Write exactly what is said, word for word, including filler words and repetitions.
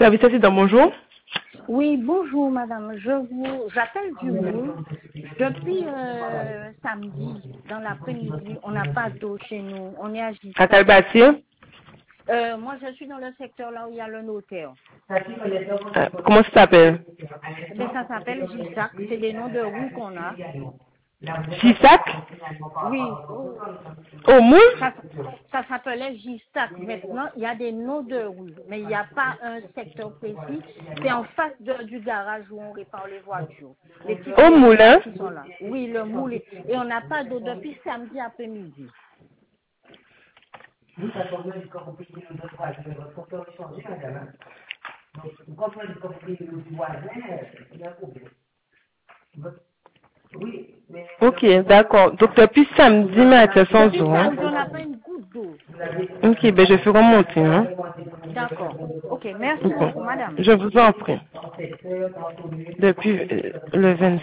Service assistant, bonjour. Oui, bonjour madame. Je vous, j'appelle du Moule. Depuis euh, samedi, dans l'après-midi, on n'a pas d'eau chez nous. On est à À quel Gistac. bâtiment? Euh, moi, je suis dans le secteur là où il y a le notaire. Euh, comment ça s'appelle? Mais ça s'appelle Gistac. C'est des noms de rues qu'on a. Gisac? Oui, Au Moule? ça, ça s'appelait Gistac. Maintenant, il y a des noms de rues, mais il n'y a pas un secteur précis. C'est en face de- du garage où on répare les voitures. Les petites Au maisons Moule, là hein? qui sont là. Oui, le moule. Et on n'a pas d'eau depuis samedi après-midi. Nous, ça tombe du compris de notre voisin, votre compteur est changé, madame. Donc, vous comprenez le compris de notre voisin, il y a un problème. Oui, mais... Ok, d'accord. Donc depuis samedi matin, sans Depuis eau, hein? samedi, on n'a pas une goutte d'eau. Ok, ben je ferai remonter, hein? D'accord. Ok, merci Ok. beaucoup, madame. Je vous en prie. Depuis euh, le vingt